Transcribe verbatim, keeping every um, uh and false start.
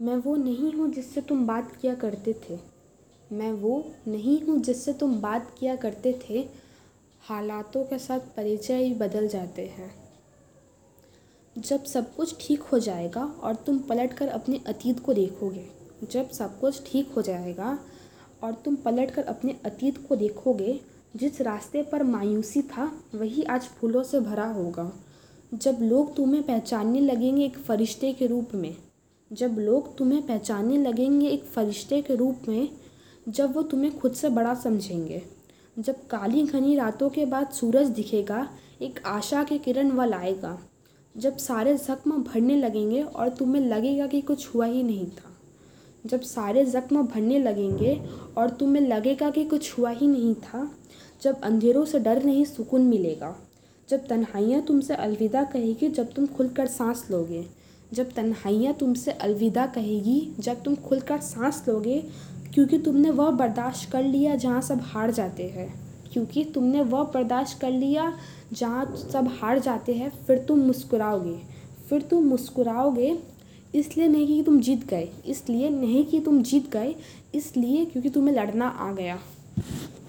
मैं वो नहीं हूँ जिससे तुम बात किया करते थे। मैं वो नहीं हूँ जिससे तुम बात किया करते थे। हालातों के साथ परिचय ही बदल जाते हैं। जब सब कुछ ठीक हो जाएगा और तुम पलटकर अपने अतीत को देखोगे। जब सब कुछ ठीक हो जाएगा और तुम पलटकर अपने अतीत को देखोगे, जिस रास्ते पर मायूसी था वही आज फूलों से भरा होगा। जब लोग तुम्हें पहचानने लगेंगे एक फरिश्ते के रूप में जब लोग तुम्हें पहचानने लगेंगे एक फरिश्ते के रूप में जब वो तुम्हें खुद से बड़ा समझेंगे। जब काली घनी रातों के बाद सूरज दिखेगा, एक आशा की किरण वल आएगा। जब सारे ज़ख्म भरने लगेंगे और तुम्हें लगेगा कि कुछ हुआ ही नहीं था। जब सारे ज़ख्म भरने लगेंगे और तुम्हें लगेगा कि कुछ हुआ ही नहीं था। जब अंधेरों से डर नहीं सुकून मिलेगा। जब तन्हाइयाँ तुमसे अलविदा कहेगी, जब तुम खुलकर सांस लोगे। जब तन्हाइयाँ तुमसे अलविदा कहेगी, जब तुम खुलकर सांस लोगे, क्योंकि तुमने वह बर्दाश्त कर लिया जहाँ सब हार जाते हैं। क्योंकि तुमने वह बर्दाश्त कर लिया जहाँ सब हार जाते हैं। फिर तुम मुस्कुराओगे फिर तुम मुस्कुराओगे इसलिए नहीं कि तुम जीत गए इसलिए नहीं कि तुम जीत गए इसलिए क्योंकि तुम्हें लड़ना आ गया।